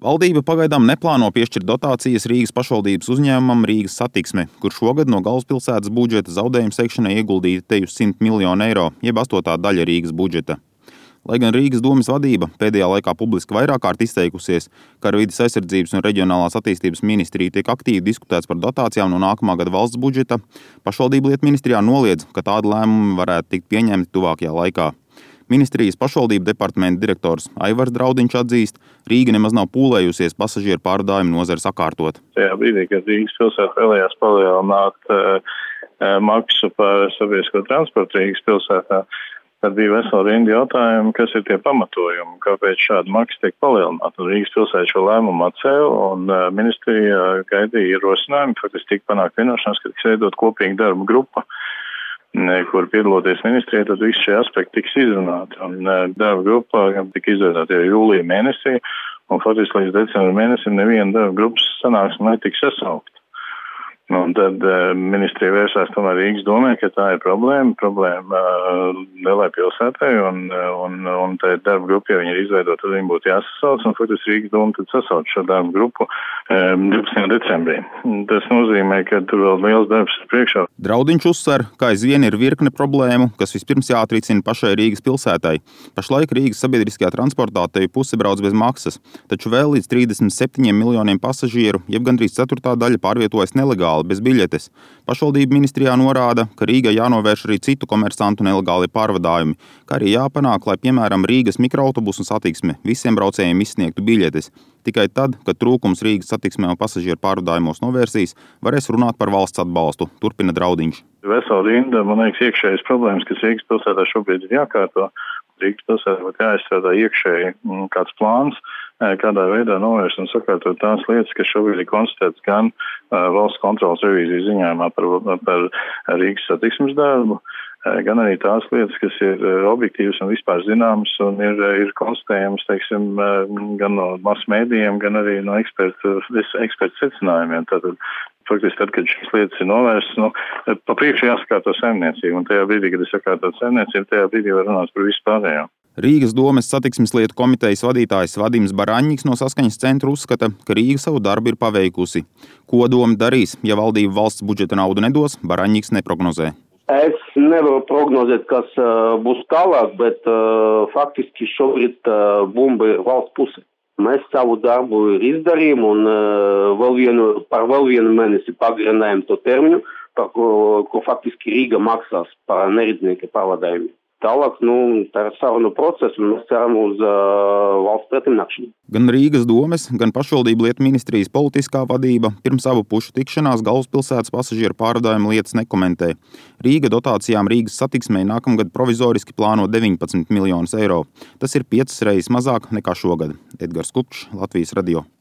Valdība pagaidām neplāno piešķirt dotācijas Rīgas pašvaldības uzņēmumam Rīgas Satiksme, kur šogad no galvaspilsētas budžeta zaudējumu sekšanai ieguldīti te uz 100 miljonu eiro, jeb 8. daļa Rīgas budžeta. Lai gan Rīgas domes vadība pēdējā laikā publiski vairāk kārt izteikusies, ka ar Vides aizsardzības un reģionālās attīstības ministriju tiek aktīvi diskutēts par dotācijām no nākamā gada valsts budžeta, pašvaldību lietu ministrijā noliedz, ka tādi lēmumi varētu tikt pieņemti tuvākajā laikā. Ministrijas pašvaldību departamenta direktors Aivars Draudiņš atzīst, Rīga nemaz nav pūlējusies pasažieru pārvadājumu nozari sakārtot. Tajā brīdī, kad Rīgas pilsēta vēlējās palielināt maksu par sabiedrisko transportu Rīgas pilsētā, tad bija vesela rinda jautājumu, kas ir tie pamatojumi, kāpēc šāda maksa tiek palielināta. Rīgas pilsēta šo lēmumu atcēla un ministrija gaidīja ierosinājumu, faktiski tika panākt vienošanās, ka tiks veidot kopīgu darbu grupu, kur piedaloties ministrijai, tad visi šie aspekti tiks izrunāti. Un darba grupā tika izveidota jau jūlija mēnesī, un faktiski līdz decembra mēnesim neviena darba grupas sanāksme netika sasaukt. Un tad ministrija vērsās tomēr Rīgas domē, ka tā ir problēma lielai pilsētai, un tā darba grupa, ja viņi ir izveidota, tad viņi būtu jāsasauc, un faktiski Rīgas doma tad sasauc šo darba grupu 12. decembrī. Tas nozīmē, ka tur vēl liels darbs ir priekšā. Draudiņš uzsver, ka aizvien ir virkne problēmu, kas vispirms jāatrisina pašai Rīgas pilsētai. Pašlaik Rīgas sabiedriskajā transportā te puse brauc bez maksas, taču vēl līdz 37 miljoniem pasažieru, jeb gandrīz 4. daļa pārvietojas nelegāli bez biļetes. Pašvaldība ministrijā norāda, ka Rīgai jānovērš arī citu komersantu nelegāli pārvadājumi, kā arī jāpanāk, lai, piemēram, Rīgas mikroautobusu satiksme visiem braucējiem izsniegtu biļetes. Tikai tad, kad trūkums Rīgas satiksmē un pasažieru pārvadājumos novērsīs, varēs runāt par valsts atbalstu, turpina Draudiņš. Vesela rinda, man liekas, iekšējas problēmas, kas Rīgas pilsētā šobrīd ir jākārto. Rīgas pilsētā būtu jāizstrādā iekšēji kāds plāns, kādā veidā novērst un sakārtot tās lietas, kas šobrīd ir konstatētas gan valsts kontrolas revīzijas ziņojumā par Rīgas satiksmes darbu, gan arī tās lietas, kas ir objektīvas un vispār zināmas un ir konstatējams, teiksim, gan no masu mēdījiem, gan arī no ekspertu secinājumiem. Tātad, faktiski tad, kad šīs lietas ir novērstas, pa priekšu jāsakārto saimniecību, un tajā brīdī, kad ir sakārtot saimniecību, tajā brīdī var runāt par visu pārējo. Rīgas domes satiksmes lietu komitejas vadītājs Vadims Baraņņiks no Saskaņas centra uzskata, ka Rīga savu darbu ir paveikusi. Ko doma darīs, ja valdība valsts budžeta naudu nedos, Baraņņiks neprognozē. Es nevaru prognozēt, kas būs tālāk, bet faktiski šobrīd bumba ir valsts puse. Mēs savu darbu ir izdarījām un par vēl vienu mēnesi pagarinājām to termiņu, par ko faktiski Rīga maksās par neredznieku pārvadājumiem. Tālāk, tā ir sarunu process, un mēs ceram uz valsts pretimnākšanu. Gan Rīgas domes, gan pašvaldību lietu ministrijas politiskā vadība pirms abu pušu tikšanās galvaspilsētas pasažieru pārvadājumu lietas nekomentē. Rīga dotācijām Rīgas satiksmei nākamgad provizoriski plāno 19 miljonus eiro. Tas ir 5 reizes mazāk nekā šogad. Edgars Kupčs, Latvijas radio.